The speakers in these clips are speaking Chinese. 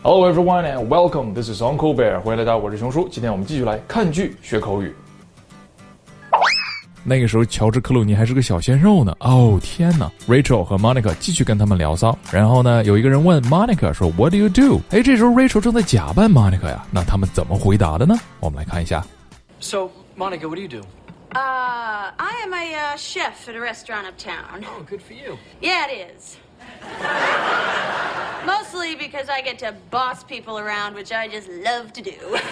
Hello everyone and welcome. This is Uncle Bear. 欢迎来到我是熊叔。今天我们继续来看剧学口语。那个时候乔治克鲁尼还是个小鲜肉呢。哦天哪 Rachel 和 Monica 继续跟他们聊骚。然后呢，有一个人问 Monica 说 What do you do？ 这时候 Rachel 正在假扮 Monica 呀。那他们怎么回答的呢？我们来看一下。 So Monica, what do you do? I am a chef at a restaurant uptown. Oh, good for you. Yeah, it is. Mostly because I get to boss people around, which I just love to do.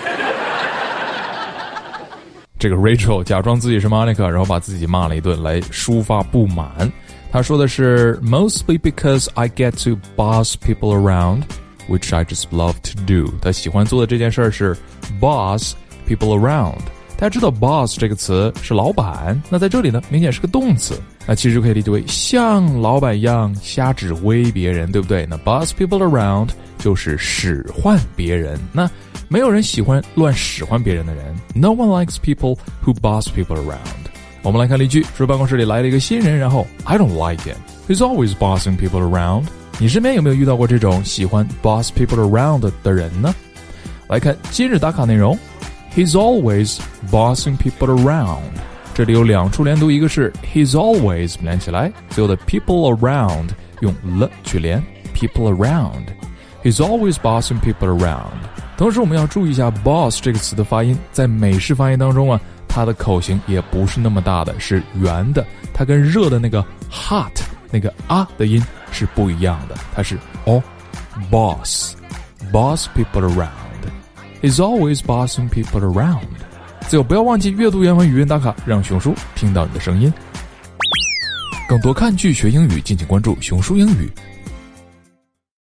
这个 Rachel 假装自己是 Monica， 然后把自己骂了一顿来抒发不满。他说的是 Mostly because I get to boss people around, which I just love to do. 他喜欢做的这件事是 boss people around。大家知道 boss 这个词是老板，那在这里呢明显是个动词，那其实可以理解为像老板一样瞎指挥别人，对不对？那 boss people around 就是使唤别人，那没有人喜欢乱使唤别人的人。 No one likes people who boss people around。 我们来看例句，说办公室里来了一个新人，然后 I don't like him. He's always bossing people around。 你身边有没有遇到过这种喜欢 boss people around 的人呢？来看今日打卡内容，He's always bossing people around。 这里有两处连读，一个是 He's always 连起来，最后的 people around 用了去连 people around。 He's always bossing people around。 同时我们要注意一下 boss 这个词的发音，在美式发音当中啊，它的口型也不是那么大的，是圆的，它跟热的那个 hot 那个啊的音是不一样的，它是boss people around。He's always bossing people around。 最后不要忘记阅读原文语音打卡，让熊叔听到你的声音。更多看剧学英语，敬请关注熊叔英语